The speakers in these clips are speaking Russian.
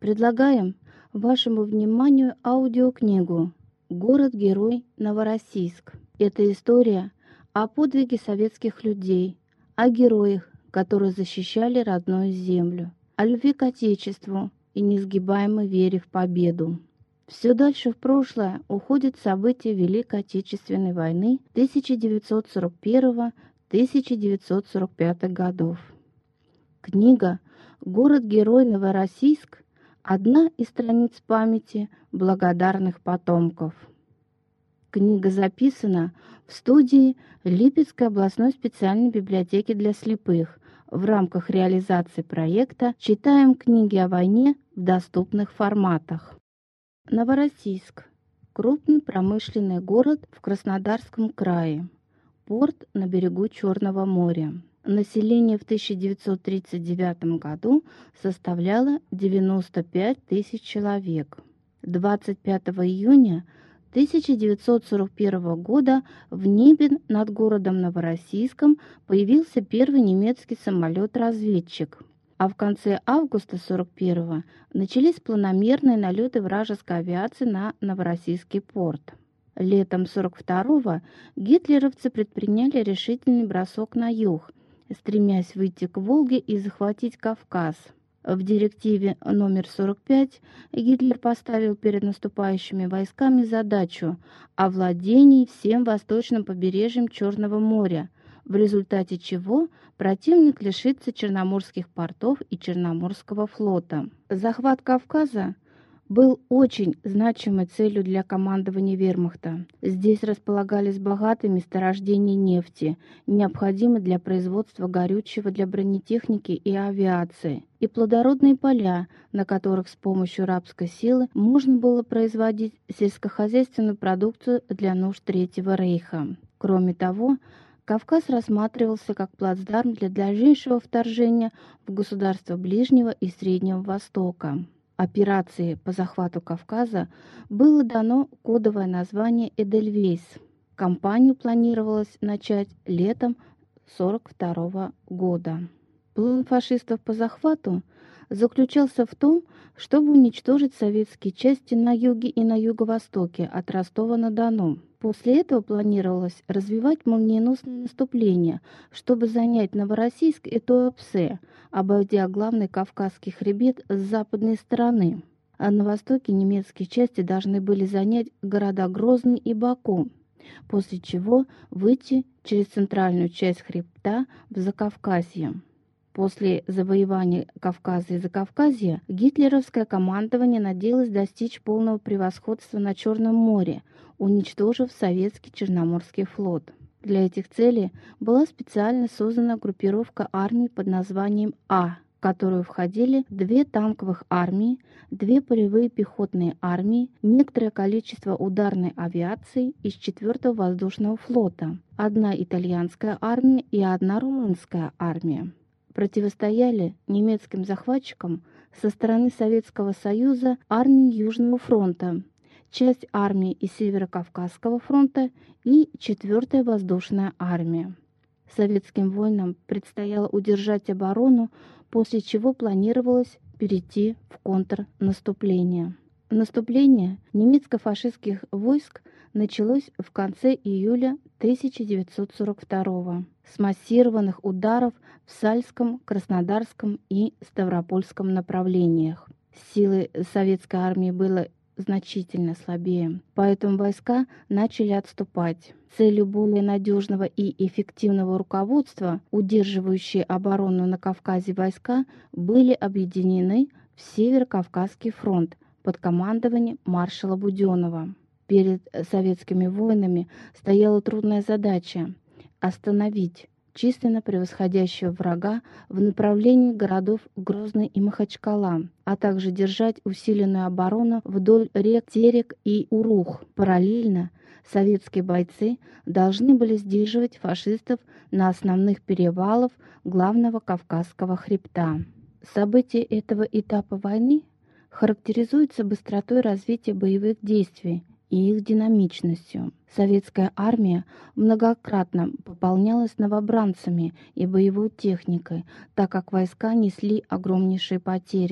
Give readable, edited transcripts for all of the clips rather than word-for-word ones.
Предлагаем вашему вниманию аудиокнигу «Город-герой Новороссийск». Это история о подвиге советских людей, о героях, которые защищали родную землю, о любви к Отечеству и несгибаемой вере в победу. Все дальше в прошлое уходят события Великой Отечественной войны 1941-1945 годов. Книга «Город-герой Новороссийск» – одна из страниц памяти благодарных потомков. Книга записана в студии Липецкой областной специальной библиотеки для слепых в рамках реализации проекта «Читаем книги о войне в доступных форматах». Новороссийск – крупный промышленный город в Краснодарском крае, порт на берегу Черного моря. Население в 1939 году составляло 95 тысяч человек. 25 июня 1941 года в небе над городом Новороссийском появился первый немецкий самолет-разведчик. А в конце августа 1941 начались планомерные налеты вражеской авиации на Новороссийский порт. Летом 1942 гитлеровцы предприняли решительный бросок на юг, стремясь выйти к Волге и захватить Кавказ. В директиве номер 45 Гитлер поставил перед наступающими войсками задачу овладения всем восточным побережьем Черного моря, в результате чего противник лишится черноморских портов и Черноморского флота. Захват Кавказа был очень значимой целью для командования вермахта. Здесь располагались богатые месторождения нефти, необходимые для производства горючего для бронетехники и авиации, и плодородные поля, на которых с помощью рабской силы можно было производить сельскохозяйственную продукцию для нужд Третьего рейха. Кроме того, Кавказ рассматривался как плацдарм для дальнейшего вторжения в государства Ближнего и Среднего Востока. Операции по захвату Кавказа было дано кодовое название «Эдельвейс». Кампанию планировалось начать летом 1942 года. План фашистов по захвату заключался в том, чтобы уничтожить советские части на юге и на юго-востоке от Ростова-на-Дону. После этого планировалось развивать молниеносное наступление, чтобы занять Новороссийск и Туапсе, обойдя главный Кавказский хребет с западной стороны. А на востоке немецкие части должны были занять города Грозный и Баку, после чего выйти через центральную часть хребта в Закавказье. После завоевания Кавказа и Закавказья гитлеровское командование надеялось достичь полного превосходства на Черном море, уничтожив советский Черноморский флот. Для этих целей была специально создана группировка армий под названием «А», в которую входили 2 танковых армии, 2 полевые пехотные армии, некоторое количество ударной авиации из 4-го воздушного флота, 1 итальянская армия и 1 румынская армия. Противостояли немецким захватчикам со стороны Советского Союза армии Южного фронта, часть армии из Северо-Кавказского фронта и 4-я воздушная армия. Советским воинам предстояло удержать оборону, после чего планировалось перейти в контрнаступление. Наступление немецко-фашистских войск началось в конце июля 1942 с массированных ударов в Сальском, Краснодарском и Ставропольском направлениях. Силы советской армии было значительно слабее, поэтому войска начали отступать. Целью более надежного и эффективного руководства, удерживающие оборону на Кавказе войска, были объединены в Северо-Кавказский фронт под командованием маршала Буденова. Перед советскими воинами стояла трудная задача – остановить численно превосходящего врага в направлении городов Грозный и Махачкала, а также держать усиленную оборону вдоль рек Терек и Урух. Параллельно советские бойцы должны были сдерживать фашистов на основных перевалах главного Кавказского хребта. События этого этапа войны характеризуются быстротой развития боевых действий и их динамичностью. Советская армия многократно пополнялась новобранцами и боевой техникой, так как войска несли огромнейшие потери.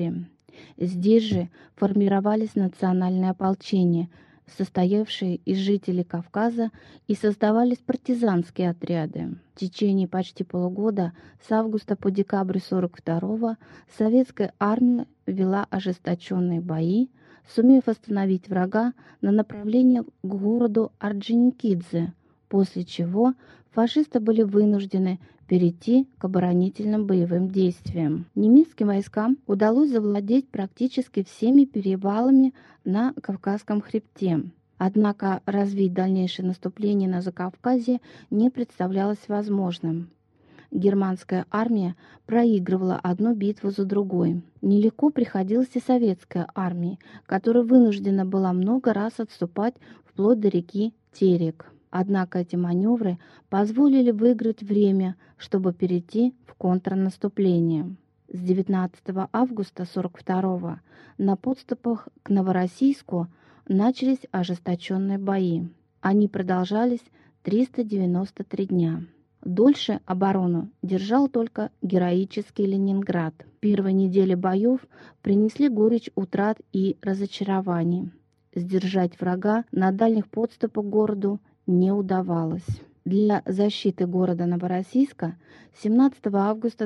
Здесь же формировались национальные ополчения, состоявшие из жителей Кавказа, и создавались партизанские отряды. В течение почти полугода с августа по декабрь 42-го советская армия вела ожесточенные бои, сумев остановить врага на направлении к городу Орджоникидзе, после чего фашисты были вынуждены перейти к оборонительным боевым действиям. Немецким войскам удалось завладеть практически всеми перевалами на Кавказском хребте. Однако развить дальнейшее наступление на Закавказье не представлялось возможным. Германская армия проигрывала одну битву за другой. Нелегко приходилось и советской армии, которая вынуждена была много раз отступать вплоть до реки Терек. Однако эти маневры позволили выиграть время, чтобы перейти в контрнаступление. С 19 августа 42-го на подступах к Новороссийску начались ожесточенные бои. Они продолжались 393 дня. Дольше оборону держал только героический Ленинград. Первые недели боев принесли горечь утрат и разочарований. Сдержать врага на дальних подступах к городу не удавалось. Для защиты города Новороссийска 17 августа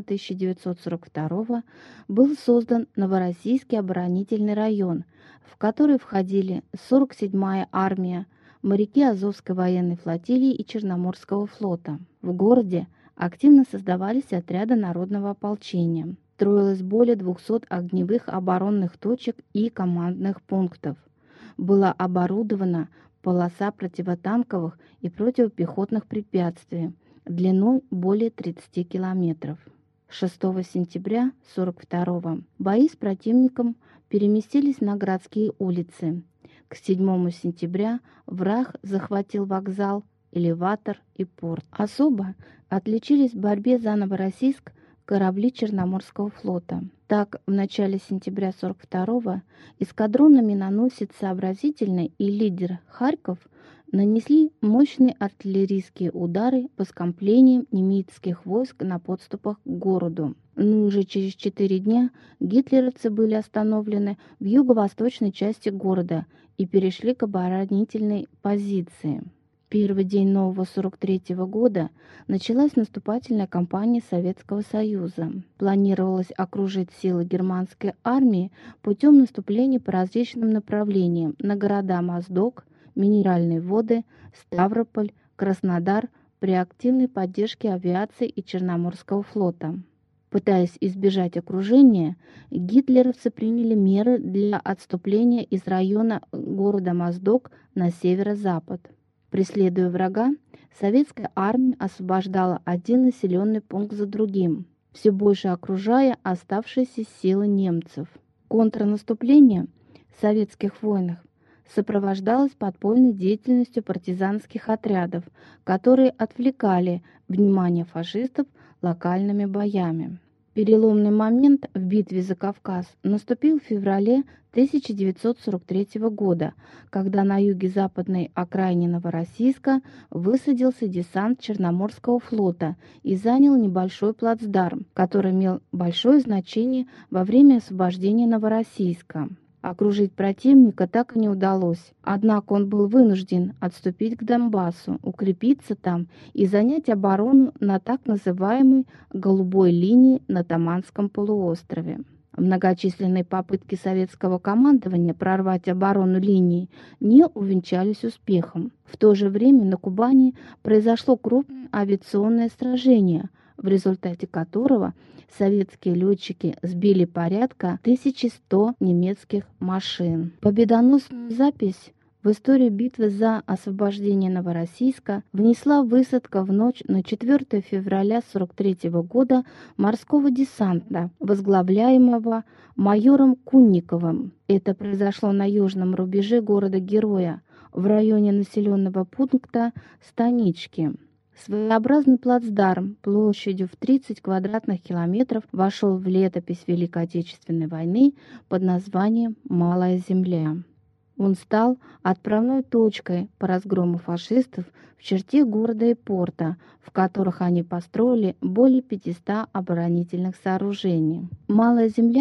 1942 был создан Новороссийский оборонительный район, в который входили 47-я армия, моряки Азовской военной флотилии и Черноморского флота. В городе активно создавались отряды народного ополчения. Строилось более 200 огневых оборонных точек и командных пунктов. Была оборудована полоса противотанковых и противопехотных препятствий длиной более 30 километров. 6 сентября 1942 бои с противником переместились на городские улицы. К 7 сентября враг захватил вокзал, элеватор и порт. Особо отличились в борьбе за Новороссийск корабли Черноморского флота. Так, в начале сентября 1942-го эскадроны миноносец «Сообразительный» и лидер «Харьков» нанесли мощные артиллерийские удары по скоплениям немецких войск на подступах к городу. Но уже через 4 дня гитлеровцы были остановлены в юго-восточной части города и перешли к оборонительной позиции. Первый день нового 43-го года началась наступательная кампания Советского Союза. Планировалось окружить силы германской армии путем наступления по различным направлениям на города Моздок, Минеральные воды, Ставрополь, Краснодар при активной поддержке авиации и Черноморского флота. Пытаясь избежать окружения, гитлеровцы приняли меры для отступления из района города Моздок на северо-запад. Преследуя врага, советская армия освобождала один населенный пункт за другим, все больше окружая оставшиеся силы немцев. Контрнаступление в советских войнах сопровождалось подпольной деятельностью партизанских отрядов, которые отвлекали внимание фашистов локальными боями. Переломный момент в битве за Кавказ наступил в феврале 1943 года, когда на юге-западной окраине Новороссийска высадился десант Черноморского флота и занял небольшой плацдарм, который имел большое значение во время освобождения Новороссийска. Окружить противника так и не удалось, однако он был вынужден отступить к Донбассу, укрепиться там и занять оборону на так называемой «голубой линии» на Таманском полуострове. Многочисленные попытки советского командования прорвать оборону линии не увенчались успехом. В то же время на Кубани произошло крупное авиационное сражение, в результате которого советские летчики сбили порядка 1100 немецких машин. Победоносную запись в историю битвы за освобождение Новороссийска внесла высадка в ночь на 4 февраля 1943 года морского десанта, возглавляемого майором Кунниковым. Это произошло на южном рубеже города-героя, в районе населенного пункта Станички. Своеобразный плацдарм площадью в 30 квадратных километров вошел в летопись Великой Отечественной войны под названием «Малая земля». Он стал отправной точкой по разгрому фашистов в черте города и порта, в которых они построили более 500 оборонительных сооружений. «Малая земля»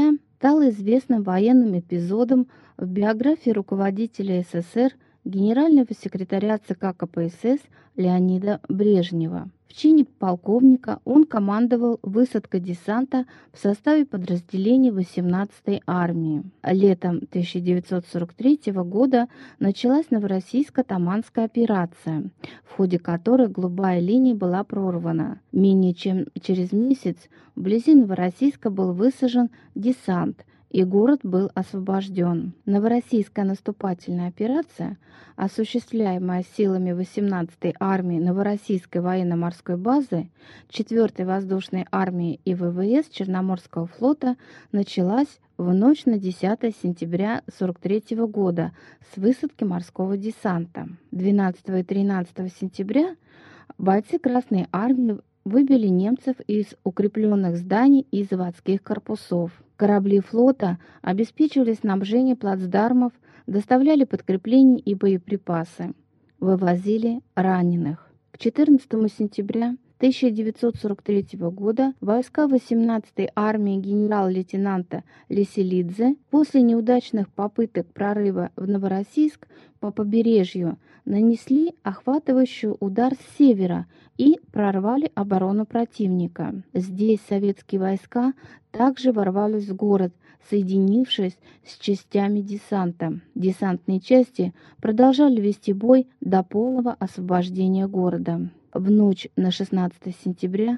стало известным военным эпизодом в биографии руководителя СССР генерального секретаря ЦК КПСС Леонида Брежнева. В чине полковника он командовал высадкой десанта в составе подразделений 18-й армии. Летом 1943 года началась Новороссийско-Таманская операция, в ходе которой голубая линия была прорвана. Менее чем через месяц вблизи Новороссийска был высажен десант, и город был освобожден. Новороссийская наступательная операция, осуществляемая силами 18-й армии Новороссийской военно-морской базы, 4-й воздушной армии и ВВС Черноморского флота, началась в ночь на 10 сентября 1943 года с высадки морского десанта. 12 и 13 сентября бойцы Красной армии выбили немцев из укрепленных зданий и заводских корпусов. Корабли флота обеспечивали снабжение плацдармов, доставляли подкрепления и боеприпасы, вывозили раненых. К 14 сентября 1943 года войска 18-й армии генерал-лейтенанта Леселидзе после неудачных попыток прорыва в Новороссийск по побережью нанесли охватывающий удар с севера и прорвали оборону противника. Здесь советские войска также ворвались в город, соединившись с частями десанта. Десантные части продолжали вести бой до полного освобождения города. В ночь на 16 сентября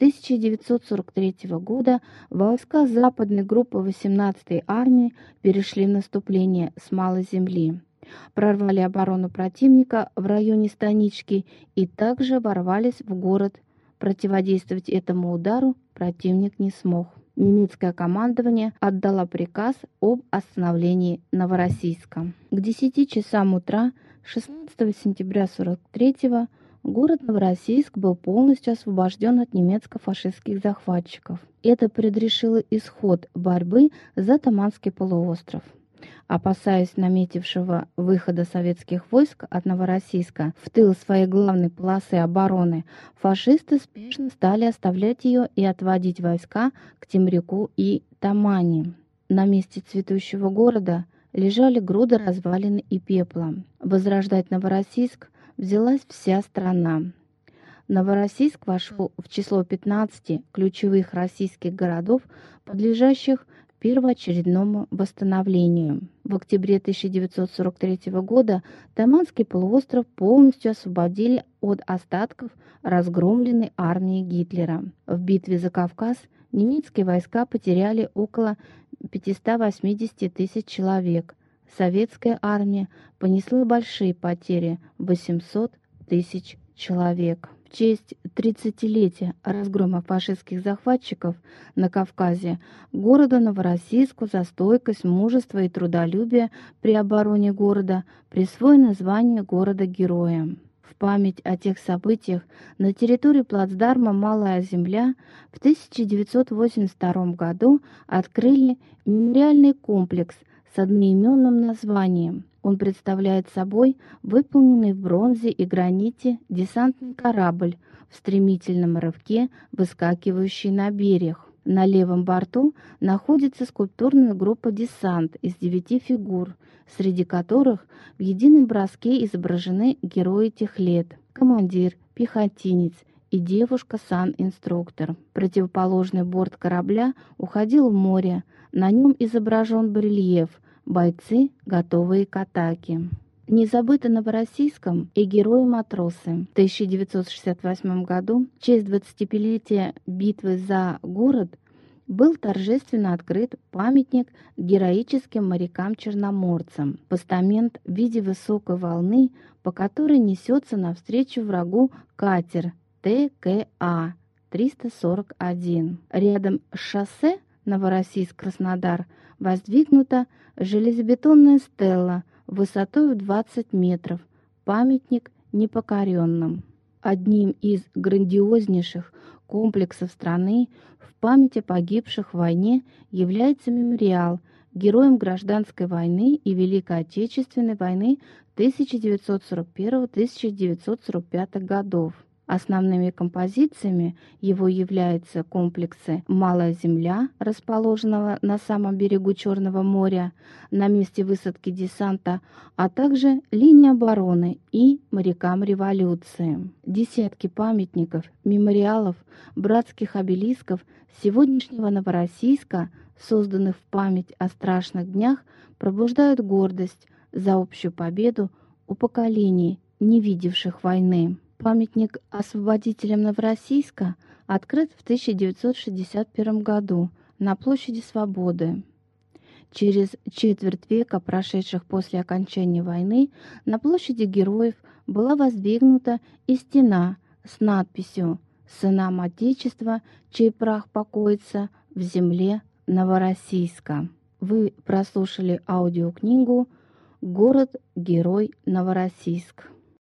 1943 года войска западной группы 18-й армии перешли в наступление с Малой Земли, прорвали оборону противника в районе Станички и также ворвались в город. Противодействовать этому удару противник не смог. Немецкое командование отдало приказ об остановлении Новороссийска. К 10 часам утра 16 сентября 1943 город Новороссийск был полностью освобожден от немецко-фашистских захватчиков. Это предрешило исход борьбы за Таманский полуостров. Опасаясь наметившего выхода советских войск от Новороссийска в тыл своей главной полосы обороны, фашисты спешно стали оставлять ее и отводить войска к Темрюку и Тамани. На месте цветущего города лежали груды развалин и пепла. Возрождать Новороссийск взялась вся страна. Новороссийск вошел в число 15 ключевых российских городов, подлежащих первоочередному восстановлению. В октябре 1943 года Таманский полуостров полностью освободили от остатков разгромленной армии Гитлера. В битве за Кавказ немецкие войска потеряли около 580 тысяч человек. Советская армия понесла большие потери – 800 тысяч человек. В честь 30-летия разгрома фашистских захватчиков на Кавказе городу Новороссийску за стойкость, мужество и трудолюбие при обороне города присвоено звание города-героя. В память о тех событиях на территории плацдарма «Малая Земля» в 1982 году открыли мемориальный комплекс с одноименным названием. Он представляет собой выполненный в бронзе и граните десантный корабль в стремительном рывке, выскакивающий на берег. На левом борту находится скульптурная группа «Десант» из 9 фигур, среди которых в едином броске изображены герои тех лет: командир, пехотинец и девушка-сан-инструктор. Противоположный борт корабля уходил в море, на нем изображен барельеф «Бойцы, готовые к атаке». Не забыты Новороссийском и герои-матросы. В 1968 году, в честь 25-летия битвы за город, был торжественно открыт памятник героическим морякам-черноморцам. Постамент в виде высокой волны, по которой несется навстречу врагу катер ТКА-341. Рядом с шоссе Новороссийск-Краснодар воздвигнута железобетонная стела высотой в 20 метров, памятник непокоренным. Одним из грандиознейших комплексов страны в память о погибших в войне является мемориал героям Гражданской войны и Великой Отечественной войны 1941-1945 годов. Основными композициями его являются комплексы «Малая земля», расположенного на самом берегу Черного моря, на месте высадки десанта, а также «Линия обороны» и «Морякам революции». Десятки памятников, мемориалов, братских обелисков сегодняшнего Новороссийска, созданных в память о страшных днях, пробуждают гордость за общую победу у поколений, не видевших войны. Памятник освободителям Новороссийска открыт в 1961 году на площади Свободы. Через четверть века, прошедших после окончания войны, на площади Героев была воздвигнута и стена с надписью «Сынам Отечества, чей прах покоится в земле Новороссийска». Вы прослушали аудиокнигу «Город-герой Новороссийск».